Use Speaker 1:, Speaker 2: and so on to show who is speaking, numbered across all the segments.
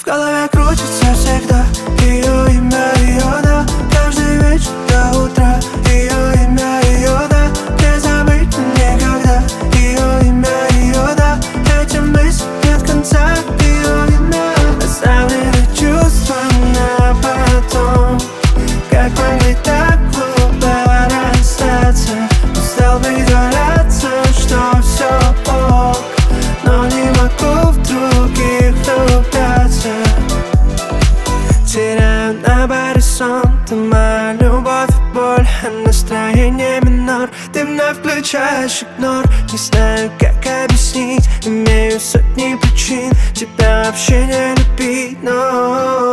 Speaker 1: голове крутится всегда ее имя, ее да. Каждый вечер до утра ее имя, ее да. Не забыть никогда ее имя, ее да. Этим мыслям нет конца, ее имя. Оставлены чувства на потом. Как могли так глупо расстаться? Устал притворяться, что все ок, но не могу в других влюбляться. Теряю на баре сон, ты моя любовь и боль, а настроение минор. Ты вновь включаешь игнор, не знаю, как объяснить. Имею сотни причин тебя вообще не любить, но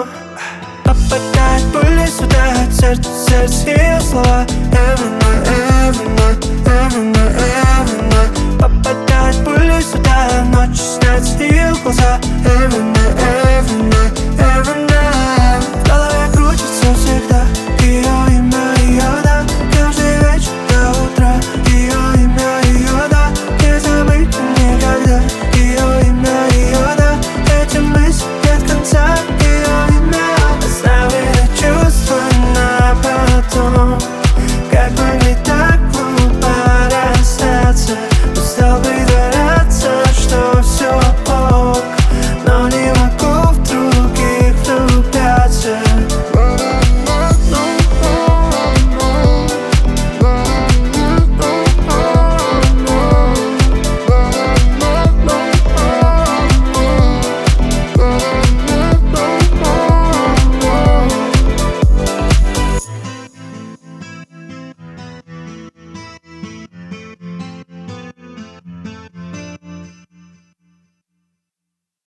Speaker 1: попадает пули сюда, от сердца ее слова. Every night, every night,